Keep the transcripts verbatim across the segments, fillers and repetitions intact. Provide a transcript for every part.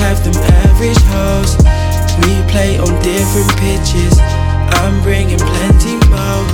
have them average hoes. We play on different pitches. I'm bringing plenty more.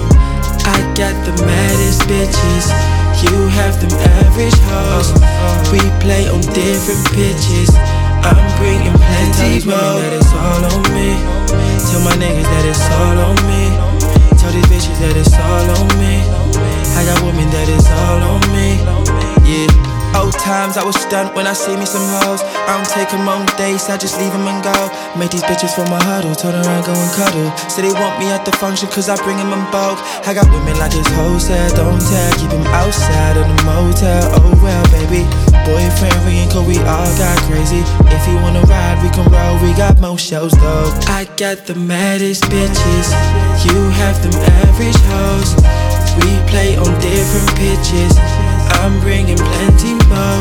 I got the maddest bitches. You have them average hoes. We play on different pitches. I'm bringing plenty more. Tell these women that it's all on me. Tell my niggas that it's all on me. Tell these bitches that it's all on me. I got women that it's all on me. Yeah. Old times I was stunned when I see me some hoes. I don't take them on dates, I just leave them and go. Make these bitches for my huddle, turn around, go and cuddle. Say they want me at the function cause I bring them in bulk. I got women like this wholesale, don't tell. Keep them outside of the motel, oh well baby. Boyfriend ring cause we all got crazy. If you wanna ride we can roll, we got more shows though. I got the maddest bitches. You have them average hoes. We play on different pitches. I'm bringing plenty more.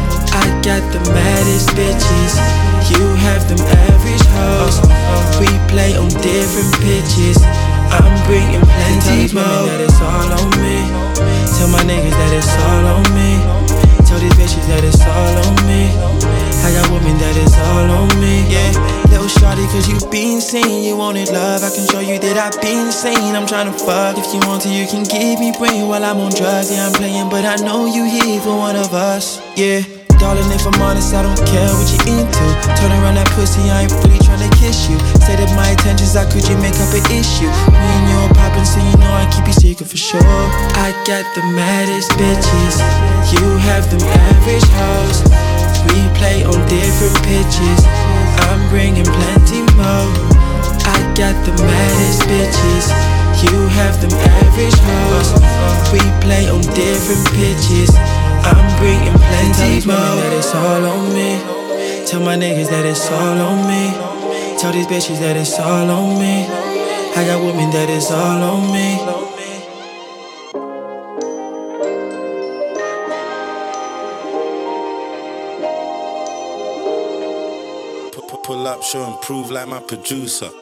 I got the maddest bitches. You have them average hoes. We play on different pitches. I'm bringing plenty more. Tell these women that it's all on me. Tell my niggas that it's all on me. Tell these bitches that it's all on me. I got women that it's all on me. Yeah, little shawty cause you been seen. You wanted love, I can show you that I've been seen. I'm tryna fuck, if you want to you can give me brain while I'm on drugs. Yeah, I'm playing but I know you here for one of us. Yeah, darling, if I'm honest, I don't care what you into. Turn around that pussy, I ain't really tryna kiss you. Say that my intentions are could you make up an issue. Me and you are poppin', so you know I keep you secret for sure. I got the maddest bitches. You have them average hoes. We play on different pitches. I'm bringing plenty more. I got the maddest bitches. You have them average hoes. We play on different pitches. I'm bringing plenty more. Tell these women that it's all on me. Tell my niggas that it's all on me. Tell these bitches that it's all on me. I got women that it's all on me. Pull up, show and prove like my producer.